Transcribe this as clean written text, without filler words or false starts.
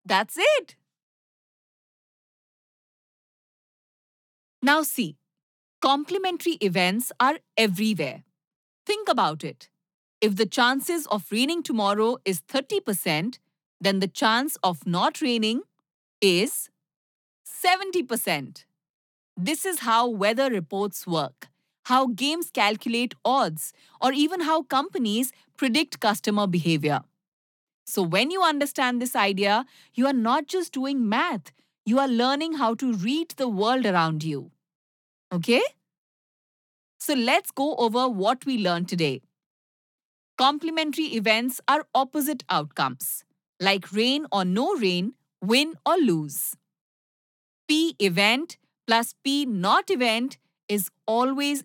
That's it. Now see, complementary events are everywhere. Think about it. If the chances of raining tomorrow is 30%, then the chance of not raining is 70%. This is how weather reports work, how games calculate odds, or even how companies predict customer behavior. So, when you understand this idea, you are not just doing math, you are learning how to read the world around you. Okay? So, let's go over what we learned today. Complementary events are opposite outcomes, like rain or no rain, win or lose. P event plus P not event is always